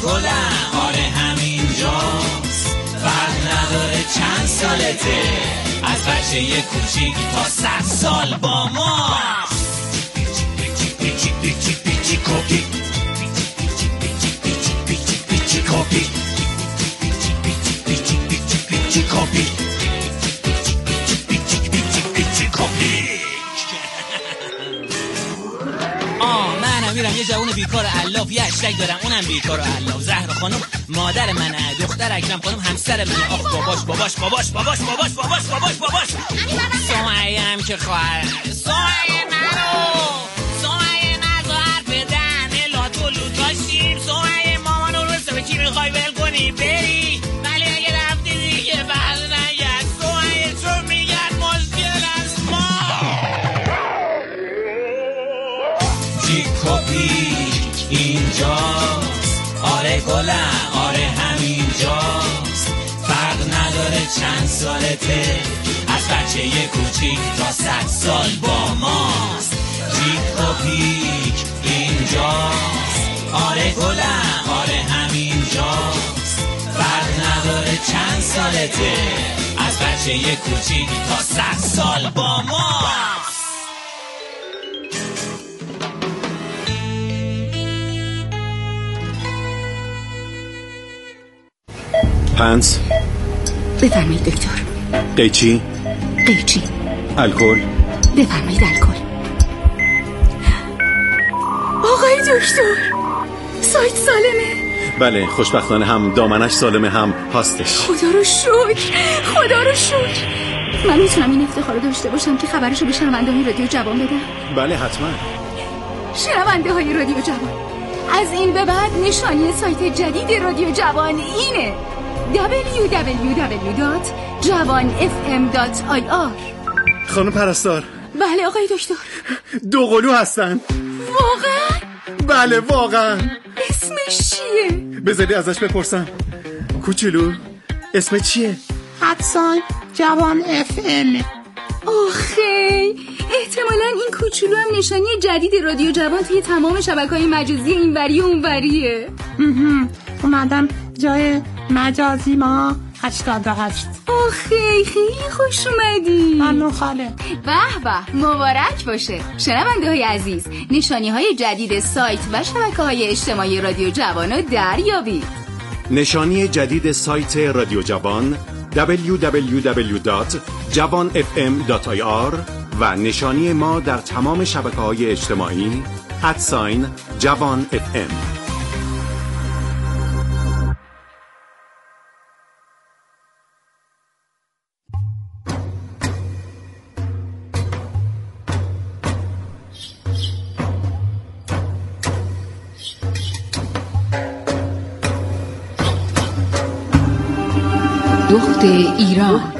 گلم آره همینجاست، فرق نداره چند سالته، از بچه یه کوچیک تا 100 سال با ماست. پیچی کپی پیچی کپی پیچی کپی منم میرم یه جوون بیکار الاف، یه اشتک دارم اونم بیکار و الاف. زهرا خانم مادر منه، دختر اکرم خانم همسر منه. آخ باباش سومعی هم که خواهر سومعی نزو حرف بدن الا تو لوتاشیم. سومعی مامانو رو به کی میخوای ول کنی بری، ولی اگه رفتی دیگه بر نگرد. سومعی چون میگرد مشکل از ما پیک اینجاست، آره گلم آره همینجاست، فرق نداره چند سالته، از بچه یه کوچیک تا 100 سال با ماست. پیک و پیک اینجاست، آره گلم آره همینجاست، فرق نداره چند سالته، از بچه یه کوچیک تا 100 سال با ماست. پنس بفرمایید دکتر. قیچی الکل بفرمایید الکل. آقای دکتر سایت سالمه؟ بله خوشبختانه هم دامنش سالمه هم پاستش. خدا رو شکر. من میتونم این افتخار رو داشته باشم که خبرشو به شنونده های رادیو جوان بدم؟ بله حتما. شنونده های رادیو جوان، از این به بعد نشانی سایت جدید رادیو جوان اینه: www.javanfm.ir. خانم پرستار. بله آقای دکتر. دوقلو هستن. واقعا؟ بله واقعا. اسمش چیه؟ بذاری ازش بپرسم. کوچولو اسم چیه؟ جوان FM. آخی احتمالاً این کوچولو هم نشانی جدید رادیو جوان توی تمام شبکه‌های مجازی اینوری و اونوریه. اومدم جای مجازی ما 88. آخی خیلی خوش اومدی. ممنون خاله. به مبارک باشه. شنونده های عزیز، نشانی های جدید سایت و شبکه‌های اجتماعی رادیو جوان رو دریابید. نشانی جدید سایت رادیو جوان www.javanfm.ir و نشانی ما در تمام شبکه‌های اجتماعی @javanfm. دخت ایران.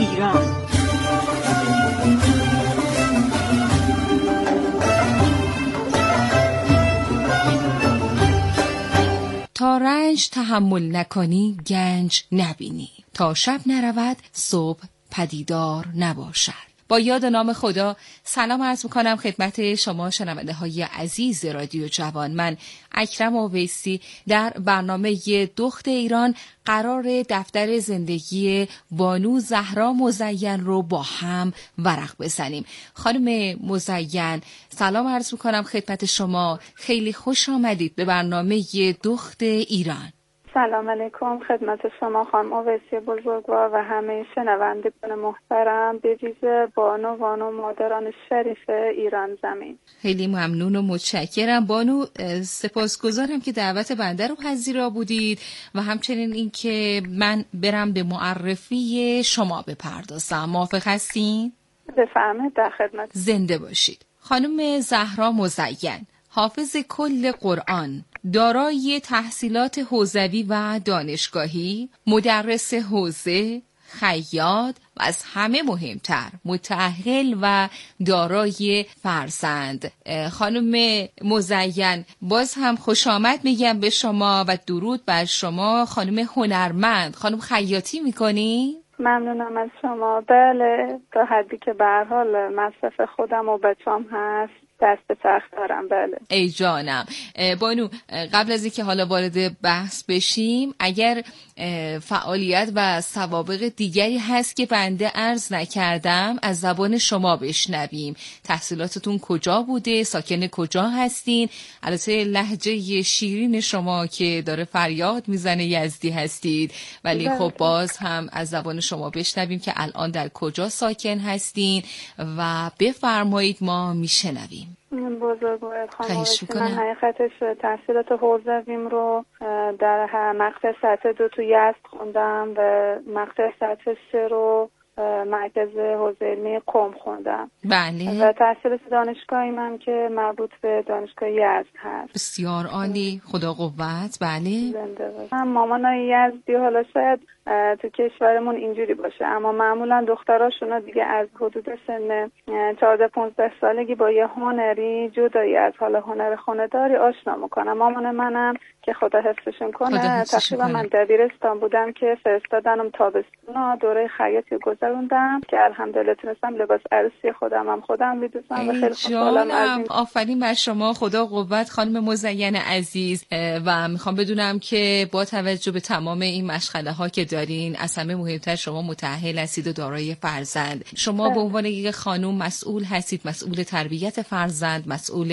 تا رنج تحمل نکنی گنج نبینی، تا شب نرود صبح پدیدار نباشد. با یاد نام خدا سلام عرض میکنم خدمت شما شنونده های عزیز رادیو جوان. من اکرم اویسی در برنامه دخت ایران قرار دفتر زندگی بانو زهرا مزین رو با هم ورق بزنیم. خانم مزین سلام عرض میکنم خدمت شما، خیلی خوش آمدید به برنامه دخت ایران. سلام علیکم خدمت شما خانم اویسی بزرگوار و همه شنوندگان محترم، به ویژه بانو مادران شریف ایران زمین. خیلی ممنون و متشکرم بانو، سپاسگزارم که دعوت بنده رو پذیرا بودید و همچنین این که من برم به معرفی شما بپردازم. موافق هستین؟ بفرمایید، در خدمت. زنده باشید. خانم زهرا مزین حافظ کل قرآن، دارای تحصیلات حوزوی و دانشگاهی، مدرس حوزه، خیاط و از همه مهمتر متأهل و دارای فرزند. خانم مزین باز هم خوش آمد میگم به شما و درود بر شما. خانم هنرمند، خانم خیاطی میکنی؟ ممنونم از شما. بله، تا حدی که به هر حال مصرف خودم و بچه‌ام هست دست به تخت دارم. بله. ای جانم. بانو، قبل از اینکه حالا وارد بحث بشیم، اگر فعالیت و سوابق دیگری هست که بنده عرض نکردم از زبان شما بشنویم. تحصیلاتتون کجا بوده؟ ساکن کجا هستین؟ البته لهجه شیرین شما که داره فریاد میزنه یزدی هستید، ولی خب باز هم از زبان شما بشنویم که الان در کجا ساکن هستین و بفرمایید ما میشنویم. بزرگوار خانم، من حقیقتش تحصیلات حوزویم رو در مقطع سطح 2 تو یزد خوندم و مقطع سطح 3 رو مرکز حوزه علمی قم خوندم. بله. و تحصیلات دانشگاهی من که مربوط به دانشگاه یزد هست. بسیار عالی، خدا قوت. بله. زنده باشه. مامانای یزدی حالا شاید تو کشورمون اینجوری باشه، اما معمولا دختراشون دیگه از حدود سن 14-15 سالگی با یه هنری جدایی از حالا هنر خانه‌داری آشنا میکنن. مامان منم که خدا حفظشون کنه، تقریبا من دبیرستان بودم که فرستادنم تابستونا دوره خیاطی گذروندم که الحمدلله تونستم لباس عروسی خودم میدوزم و خیلی خوشحالم از این. آفرین بر شما، خدا قوت خانم مزین عزیز. و میخوام بدونم که با توجه به تمام این مشغله ها که دارین، از همه مهمتر شما متأهل هستید و دارای فرزند. شما به عنوان یک خانم مسئول هستید، مسئول تربیت فرزند، مسئول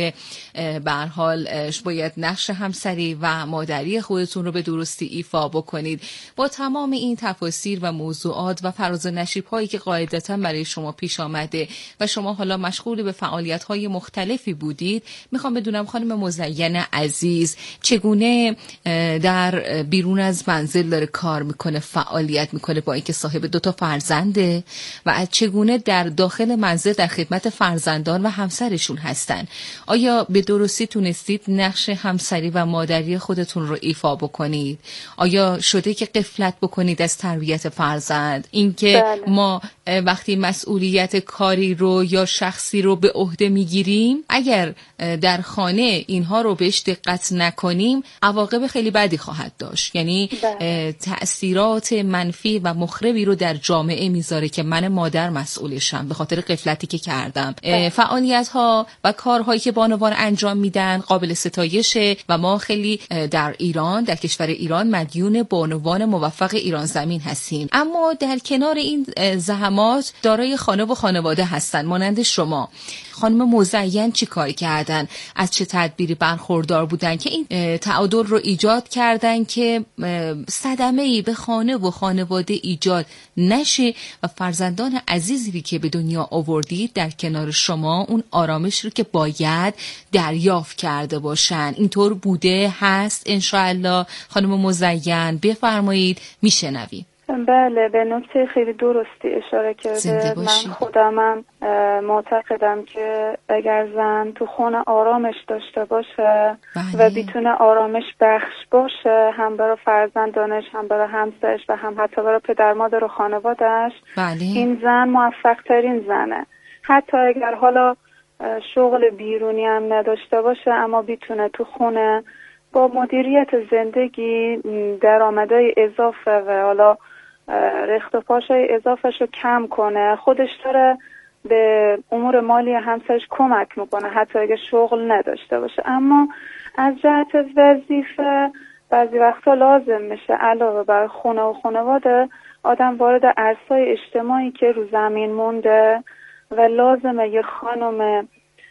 به هر حال باید نقش همسری و مادری خودتون رو به درستی ایفا بکنید. با تمام این تفاسیر و موضوعات و فراز و نشیب هایی که قاعدتا برای شما پیش آمده و شما حالا مشغول به فعالیت های مختلفی بودید، میخوام بدونم خانم مزین عزیز چگونه در بیرون از منزل داره کار میکنه، فعالیت میکنه، با اینکه صاحب 2 فرزنده، و از چگونه در داخل منزل در خدمت فرزندان و همسرشون هستن. آیا به درستی تونستید نقش همسری و مادری خودتون رو ایفا بکنید؟ آیا شده که غفلت بکنید از تربیت فرزند؟ اینکه ما وقتی مسئولیت کاری رو یا شخصی رو به عهده میگیریم، اگر در خانه اینها رو بهش دقت نکنیم، عواقب خیلی بدی خواهد داشت. یعنی تأثیرات منفی و مخربی رو در جامعه میذاره که من مادر مسئولشم به خاطر غفلتی که کردم. فعالیت ها و کارهایی که بانوان انجام میدن قابل ستایشه و ما خیلی در ایران، در کشور ایران، مدیون بانوان موفق ایران زمین هستیم. اما در کنار این زحمات دارای خانه و خانواده هستن مانند شما. خانم مزین چی کار کردن؟ از چه تدبیری برخوردار بودن که این تعادل رو ایجاد کردن که صدمه‌ای به خانه و خانواده ایجاد نشه و فرزندان عزیزی که به دنیا آوردید در کنار شما اون آرامش رو که باید دریافت کرده باشن؟ اینطور بوده؟ هست انشاءالله؟ خانم مزین بفرمایید، میشنویم. بله، به نکته خیلی درستی اشاره کرده. من خودمم معتقدم که اگر زن تو خونه آرامش داشته باشه و بتونه آرامش بخش باشه، هم برای فرزندانش، هم برای همسرش و هم حتی برای پدر مادر و خانوادهش، این زن موفق ترین زنه. حتی اگر حالا شغل بیرونی هم نداشته باشه، اما بتونه تو خونه با مدیریت زندگی درآمدهای اضافه و حالا رخت و پاشای اضافهش رو کم کنه، خودش داره به امور مالی همسرش کمک میکنه حتی اگه شغل نداشته باشه. اما از جهت وظیفه بعضی وقتا لازم میشه علاوه بر خونه و خانواده آدم وارد عرصه‌های اجتماعی که رو زمین مونده و لازمه یه خانم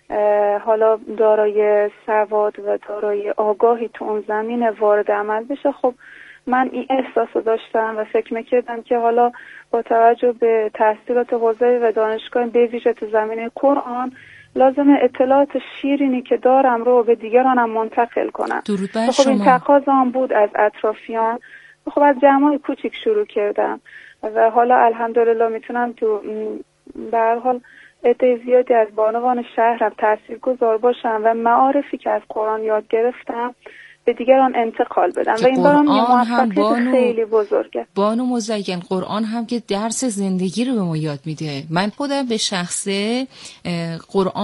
حالا دارای سواد و دارای آگاهی تو اون زمین وارد عمل بشه. خب من این احساس رو داشتم و فکر میکردم که حالا با توجه به تحصیلات حوزوی و دانشگاه به ویژه تو زمینه قرآن لازمه اطلاعات شیرینی که دارم رو به دیگرانم منتقل کنم. خب این تقاضا هم بود از اطرافیان. خب از جمعای کوچیک شروع کردم و حالا الحمدلله میتونم تو به هر حال عده زیادی از بانوان شهرم تاثیرگذار باشم و معارفی که از قرآن یاد گرفتم به دیگران انتقال بدم و این برام یه موفقیت خیلی بزرگه. بانو مزین، قرآن هم که درس زندگی رو به ما یاد میده. من خودم به شخصه قرآن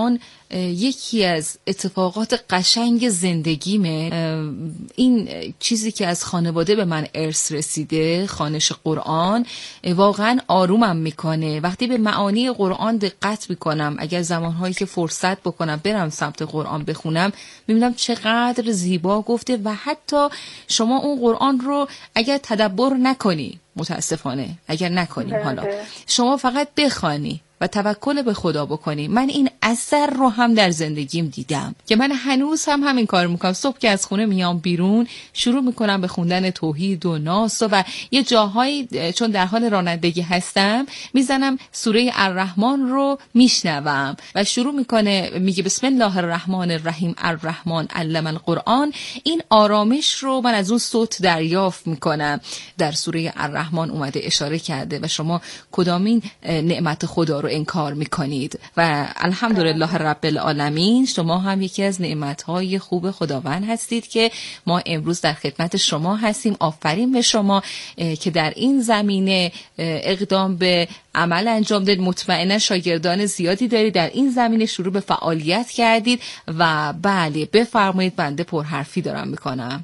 یکی از اتفاقات قشنگ زندگیمه این چیزی که از خانواده به من ارث رسیده، خوانش قرآن. واقعا آرومم میکنه وقتی به معانی قرآن دقت میکنم. اگر زمانهایی که فرصت بکنم برم سمت قرآن بخونم، میبینم چقدر زیبا گفته و حتی شما اون قرآن رو اگر تدبر نکنی، متاسفانه اگر نکنی، حالا شما فقط بخوانی و توکل به خدا بکنی. من این اثر رو هم در زندگیم دیدم که من هنوز هم همین کار میکنم. صبح که از خونه میام بیرون شروع میکنم به خوندن توحید و ناس و یه جاهایی چون در حال رانندگی هستم میزنم سوره الرحمن رو میشنوم و شروع میگه بسم الله الرحمن الرحیم الرحمن علم القرآن. این آرامش رو من از اون صوت دریافت میکنم. در سوره الرحمن اومده اشاره کرده و شما کدامین نعمت خدا رو انکار میکنید و الحمدلله رب العالمین، شما هم یکی از نعمتهای خوب خداوند هستید که ما امروز در خدمت شما هستیم. آفرین به شما که در این زمینه اقدام به عمل انجام دادید. مطمئنا شاگردان زیادی دارید در این زمینه شروع به فعالیت کردید و بله بفرمایید. بنده پرحرفی دارم میکنم.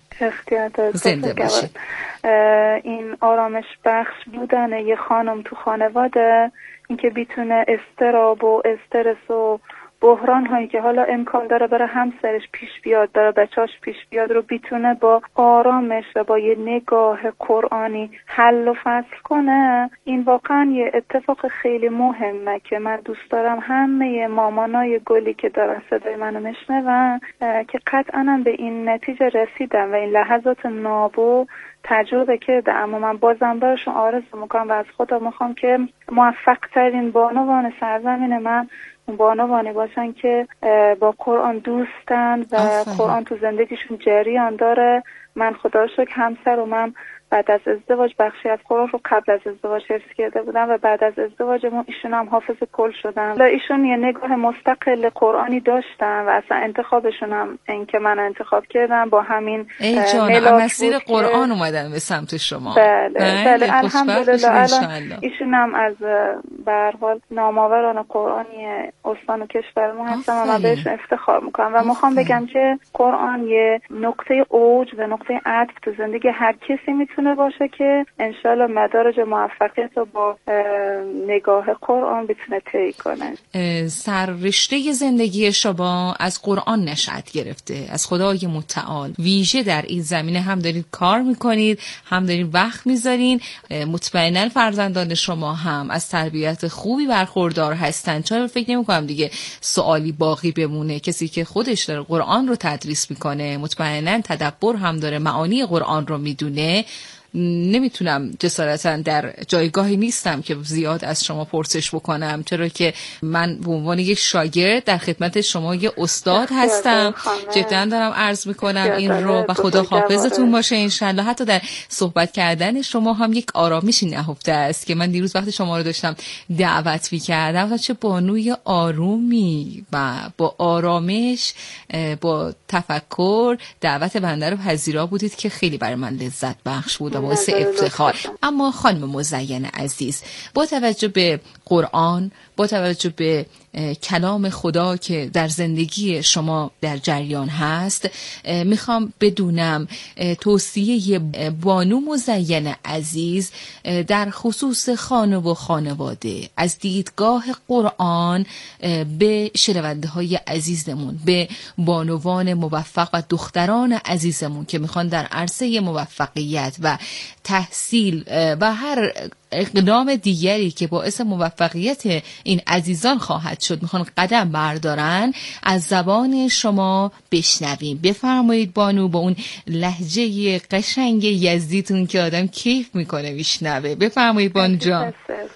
زنده باشید. این آرامش بخش بودن یه خانم تو خانواده، اینکه بیتونه استراب و استرس و بحران هایی که حالا امکان داره برای همسرش پیش بیاد، برای بچاش پیش بیاد رو بیتونه با آرامش و با یه نگاه قرآنی حل و فصل کنه. این واقعا یه اتفاق خیلی مهمه که من دوست دارم همه مامانای گلی که دارن صدای منو میشنون که قطعا به این نتیجه رسیدن و این لحظات نابو تجربه کرده. اما من بازم براشون آرزو میکنم و از خدا میخوام که موفق ترین بانوان سرزمین من اون بانوانی باشن که با قرآن دوستن و قرآن تو زندگیشون جریان داره. من خدا رو شکر همسر و من بعد از ازدواج بخشی از قرآن رو قبل از ازدواج حفظ کرده بودم و بعد از ازدواجمون ایشون هم حافظ کل شدن و ایشون یه نگاه مستقل قرآنی داشتن و اصلا انتخابشون هم این که من انتخاب کردم با همین مسیر قرآن اومدن به سمت شما. بله الحمدلله. الان ایشون هم از به هر حال نامآوران قرآنی استان و کشور ما هستن و من بهشون افتخار میکنم و میخوام بگم که قرآن یه نقطه اوج و نقطه عطف تو زندگی هر کسی میتونه باشه که انشالله مدارج موفقیت رو با نگاه قرآن بتونه طی کنه. سررشته زندگی شما از قرآن نشأت گرفته، از خدای متعال. ویژه در این زمینه هم دارید کار میکنید، هم دارید وقت میذارین. مطمئنا فرزندان شما هم از تربیت خوبی برخوردار هستن، چون فکر نمیکنم دیگه سوالی باقی بمونه. کسی که خودش داره قرآن رو تدریس میکنه مطمئنا تدبر هم داره، معانی قرآن رو میدونه. نمیتونم جسارتا در جایگاهی نیستم که زیاد از شما پرسش بکنم، چرا که من به عنوان یک شاگرد در خدمت شما یه استاد هستم. جدا دارم عرض میکنم این رو و خدا حافظتون باشه انشالله. حتی در صحبت کردن شما هم یک آرامشی نهفته است که من دیروز وقتی شما رو داشتم دعوت میکردم چه بانوی آرومی و با آرامش با تفکر دعوت بنده رو پذیرا بودید که خیلی برای من لذت بخش بود، باعث افتخار. اما خانم مزین عزیز، با توجه به قرآن، با توجه به کلام خدا که در زندگی شما در جریان هست، میخوام بدونم توصیه بانو مزین عزیز در خصوص خانه و خانواده از دیدگاه قرآن به شنونده های عزیزمون، به بانوان موفق و دختران عزیزمون که میخوان در عرصه موفقیت و تحصیل و هر اقدام دیگری که باعث موفقیت این عزیزان خواهد شد میخوان قدم بردارن، از زبان شما بشنویم. بفرمایید بانو، با اون لهجه قشنگ یزدیتون که آدم کیف میکنه میشنوه. بفرمایید بانو جان.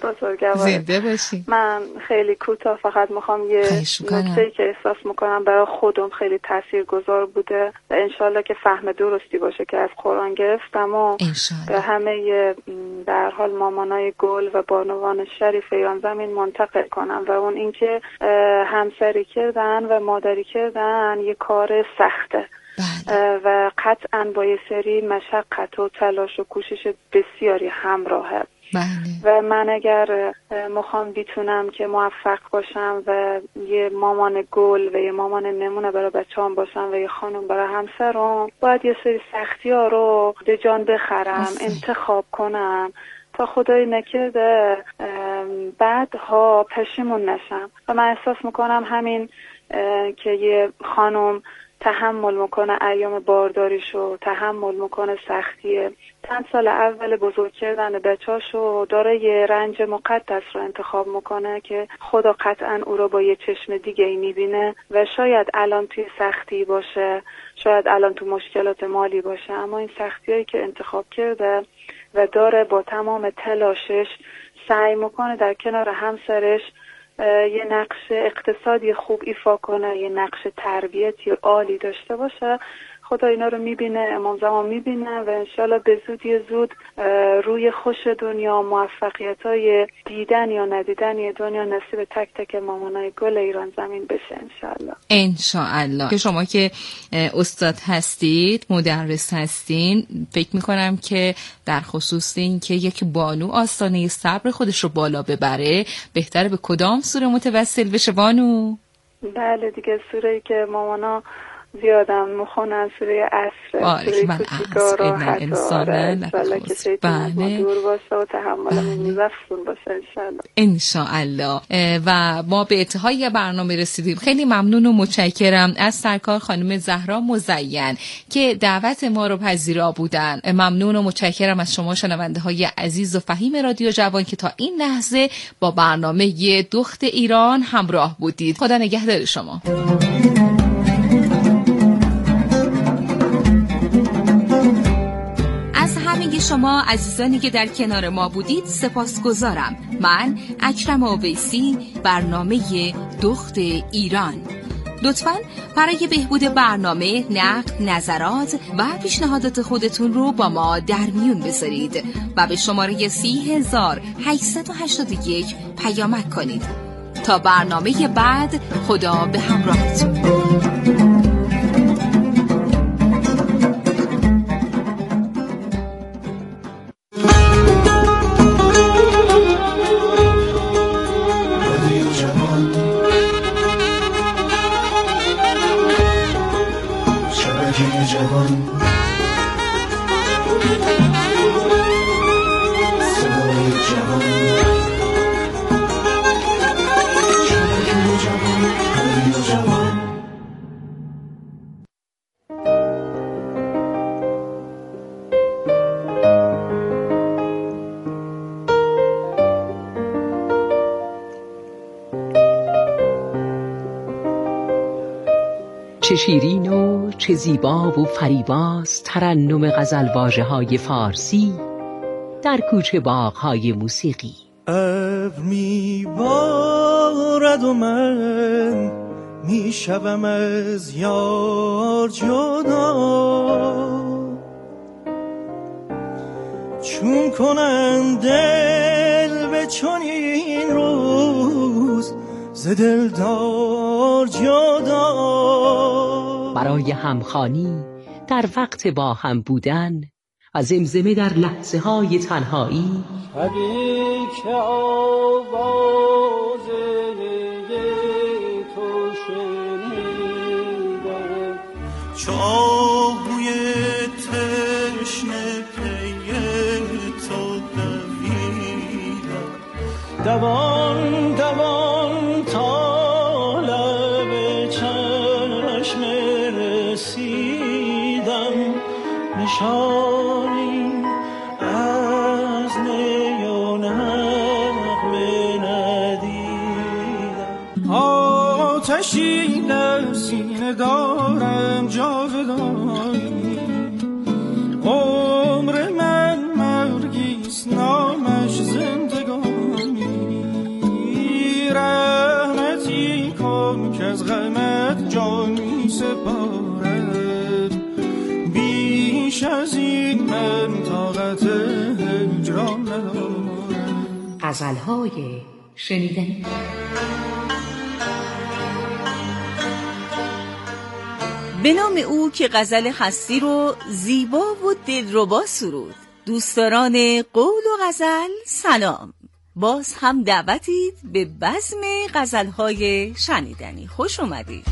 زنده باشی. من خیلی کوتاه فقط میخوام یه نکته‌ای که احساس میکنم برای خودم خیلی تاثیرگذار بوده و انشالله که فهم درستی باشه که از قرآن گرفتم و به همه در حال مامانای گل و بانوان شریف ایران زمین منتقل کنم و اون اینکه همسری کردن و مادری کردن یه کار سخته و قطعاً با یه سری مشقت و تلاش و کوشش بسیاری همراهه و من اگر بتونم که موفق باشم و یه مامان گل و یه مامان نمونه برای بچه‌ام باشم و یه خانم برای همسرم، باید یه سری سختی‌ها رو به جان بخرم، انتخاب کنم تا خدای نکرده بعدها پشیمون نشم. و من احساس میکنم همین که یه خانم تحمل میکنه ایام بارداریشو، تحمل میکنه سختیه چند سال اول بزرگ کردن بچه‌اشو، داره یه رنج مقدس رو انتخاب میکنه که خدا قطعا او رو با یه چشم دیگه ای میبینه و شاید الان توی سختی باشه، شاید الان تو مشکلات مالی باشه، اما این سختیایی که انتخاب کرده و داره با تمام تلاشش سعی میکنه در کنار همسرش یه نقش اقتصادی خوب ایفا کنه، یه نقش تربیتی عالی داشته باشه. خدا اینا رو میبینه، امام زمان میبینه و انشالله به زودی زود روی خوش دنیا، موفقیت‌های دیدن یا ندیدن دنیا نصیب تک تک مامانای گل ایران زمین بشه انشالله. که شما که استاد هستید، مدرس هستین، فکر میکنم که در خصوص این که یک بانو آستانه صبر خودش رو بالا ببره، بهتره به کدام سوره متوسل بشه بانو؟ بله دیگه، سوره‌ای که مامانا زیادم مخونن، سوره عصر، سوره کوچیکا رو انشالله که شیطان دور باشه و تحملمون میزفون باشه انشالله. و ما به انتهای برنامه رسیدیم. خیلی ممنون و متشکرم از سرکار خانم زهرا مزین که دعوت ما رو پذیرا بودن. ممنون و متشکرم از شما شنونده های عزیز و فهیم رادیو جوان که تا این لحظه با برنامه دخت ایران همراه بودید. خدا نگهدار شما. شما عزیزانی که در کنار ما بودید سپاسگزارم. من اکرم اویسی، برنامه دخت ایران. لطفاً برای بهبود برنامه نقد، نظرات و پیشنهادات خودتون رو با ما در میون بذارید و به شماره 30881 پیامک کنید. تا برنامه بعد، خدا به همراهتون. چه شیرین و چه زیبا و فریباز ترنم غزل واژه‌های فارسی در کوچه باغ‌های موسیقی. ابر میبارد و من میشوم از یار جدا، چون کنم دل به چنین روز ز دلدار جدا. برای همخوانی در وقت با هم بودن و زمزمه در لحظه های تنهایی، شبی که آواز تو شنیدم، چو آهوی تشنه پی تو دویدم، دوان دوان تا لب چشم رسیدم، نشانی از نی و نغمه ندیدم. آتشی در سینه دارم جاودانی، عمر من مرگیست نامش زندگانی، رحمتی کن که از غمت جان می سپارد، بیش از این من طاقت هجران ندارم. غزل‌های شنیدنی. به نام او که غزل هستی رو زیبا و دلربا سرود. دوستداران قول و غزل سلام، باز هم دعوتید به بزم غزل‌های شنیدنی. خوش اومدید.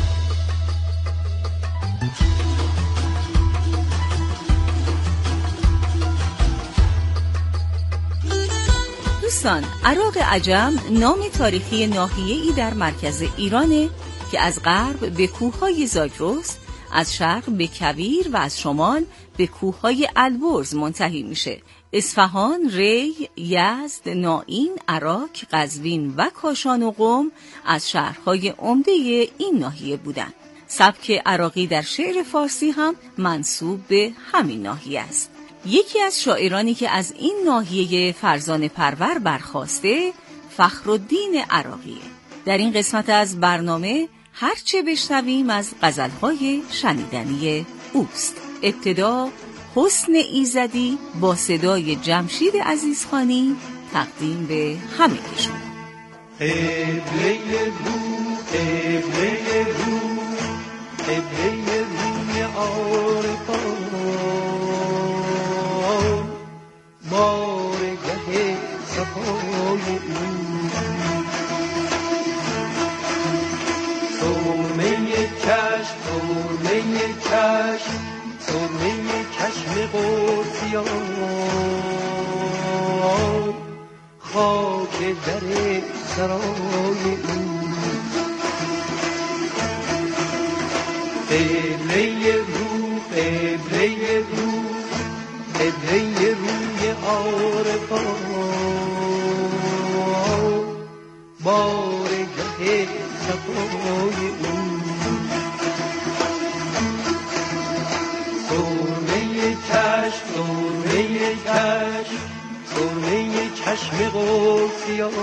دوستان، عراق عجم نام تاریخی ناحیه‌ای در مرکز ایرانه که از غرب به کوههای زاگرس، از شرق به کویر و از شمال به کوههای البرز منتهی میشه. اصفهان، ری، یزد، نائین، عراق، قزوین و کاشان و قم از شهرهای عمده این ناحیه بودند. سبک عراقی در شعر فارسی هم منسوب به همین ناحیه است. یکی از شاعرانی که از این ناحیه فرزانه پرور برخاسته فخرالدین عراقیه. در این قسمت از برنامه هرچه بشنویم از غزل‌های شنیدنی اوست. ابتدا حسن ایزدی با صدای جمشید عزیزخانی تقدیم به همه شما. قبله رو، قبله رو، قبله روی عارفان، بارگه صفای او، سرمه چشم، سرمه چشم، سرمه چشم قدسیان، خاک در سرای او، قبله رو، قبله رو، قبله روی عارفان، بارگه صفای او، سرمه چشم، سرمه چشم، سرمه چشم قدسیان،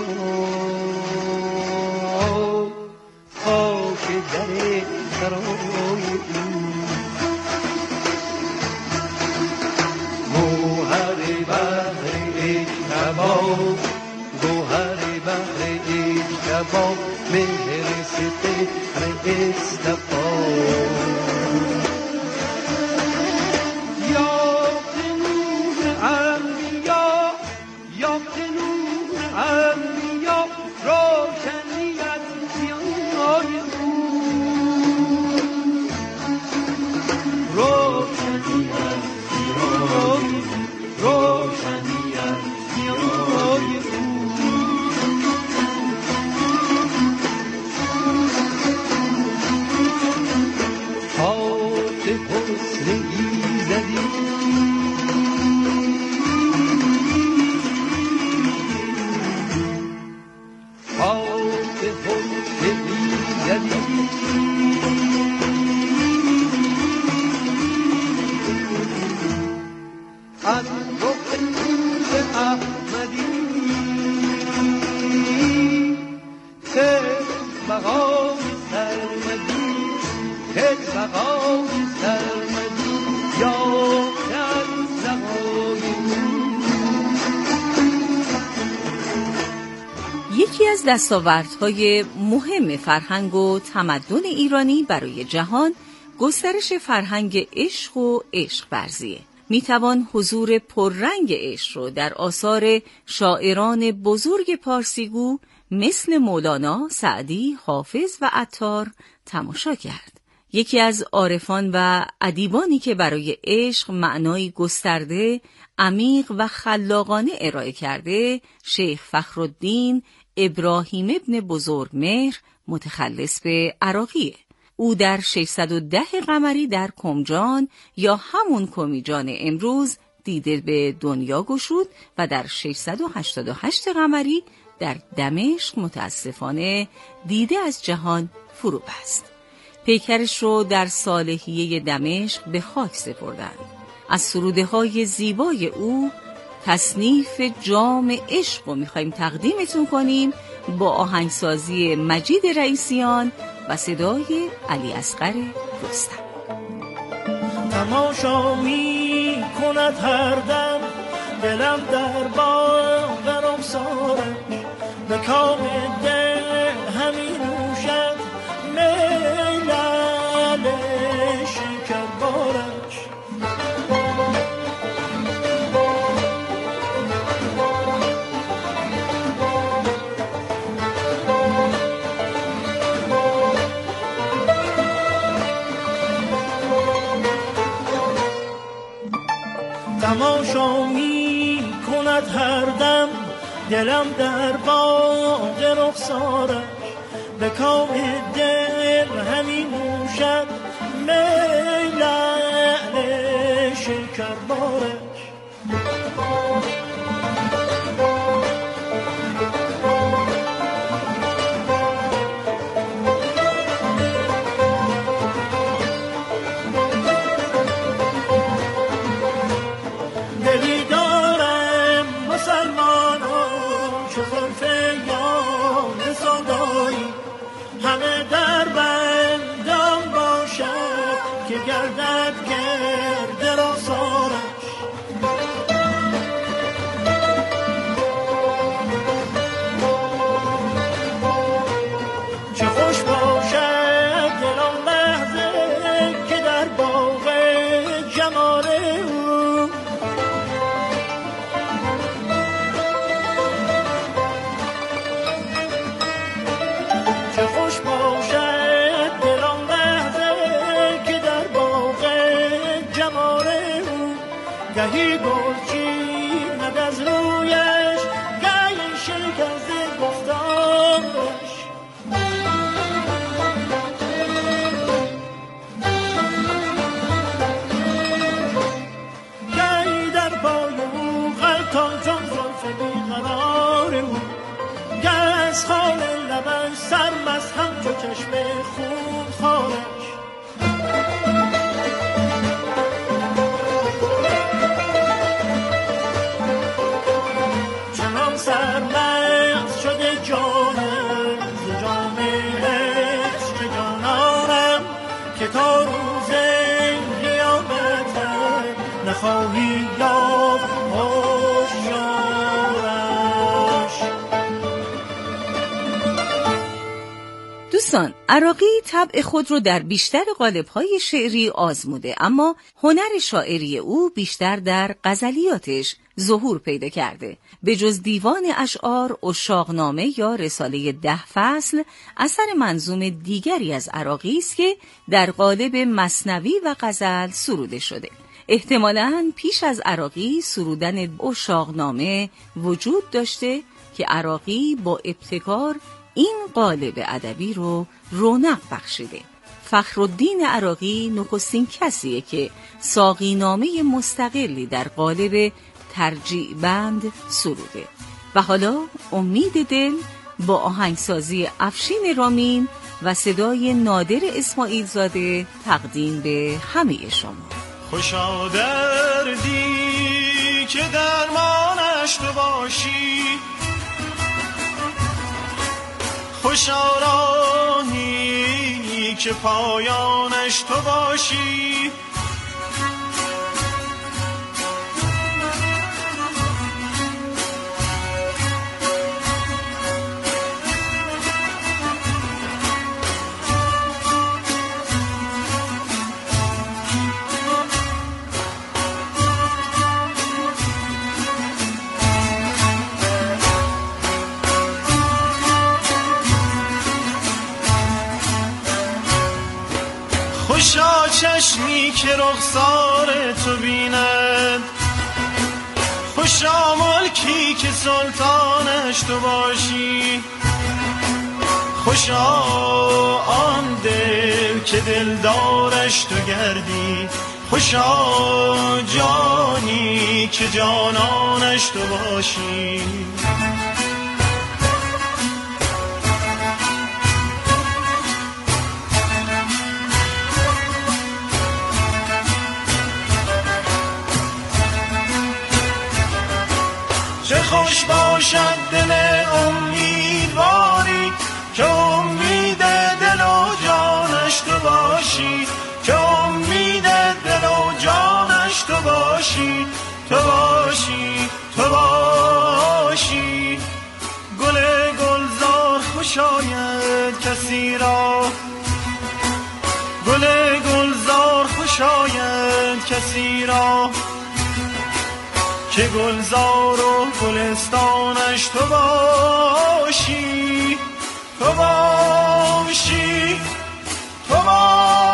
خاک در سرای او، گوهر بحر اجتبا، گوهر بحر اجتبا، مهر سپهر اصطفا، یکی از دستاوردهای مهم فرهنگ و تمدن ایرانی برای جهان گسترش فرهنگ عشق و عشق ورزیه. میتوان حضور پررنگ عشق رو در آثار شاعران بزرگ پارسیگو مثل مولانا، سعدی، حافظ و عطار تماشا کرد. یکی از عارفان و ادیبانی که برای عشق معنایی گسترده، عمیق و خلاقانه ارائه کرده، شیخ فخرالدین ابراهیم ابن بزرگمهر متخلص به عراقیه. او در 610 قمری در کمجان یا همون کمیجان امروز دیده به دنیا گشود و در 688 قمری در دمشق متاسفانه دیده از جهان فرو بست. پیکرش رو در صالحیه دمشق به خاک سپردند. از سروده‌های زیبای او تصنیف جام عشق رو می‌خوایم تقدیمتون کنیم با آهنگسازی مجید رئیسیان و صدای علی اصغر رستم. تماشا می کند هر دم دلم در باغ رخسارش، به کام دل همی نوشد می لعل شکربارش. تماشا می کند هر دم دلم در باغ رخسارش، به کام دل همی نوشد می لعل شکربارش. گهی گلچیند از رویش، گهی شکسته گفتارش. گهی در پای او غلطان چون زلف بیقرار او، گه از خال لبش سرمست همچو چشم خونخوارش. دوستان، عراقی طبع خود رو در بیشتر قالب‌های شعری آزموده، اما هنر شاعری او بیشتر در غزلیاتش ظهور پیدا کرده. به جز دیوان اشعار، عشاقنامه یا رساله 10 فصل، اثر منظوم دیگری از عراقی است که در قالب مثنوی و غزل سروده شده. احتمالاً پیش از عراقی سرودن عشاقنامه وجود داشته که عراقی با ابتکار این قالب ادبی رو رونق بخشیده. فخرالدین عراقی نخستین کسیه که ساقینامه مستقلی در قالب ترجیع بند سروده. و حالا امید دل با آهنگسازی افشین رامین و صدای نادر اسماعیل زاده تقدیم به همه شما. خوشا دردی که درمانش تو باشی، خوشا راهی که پایانش تو باشی، خوشا چشمی که رخسار تو بیند، خوشا ملکی که سلطانش تو باشی، خوشا آن دل که دلدارش تو گردی، خوشا جانی که جانانش تو باشی. چه خوش باشد دل امیدواری که امید دل و جانش تو باشی، که امید دل و جانش تو باشی، تو باشی، تو باشی. گل گلزار خوش آید کسی را، گل گلزار خوش آید کسی را که گلزار و گلستانش تو باشی، تو باشی، تو باشی.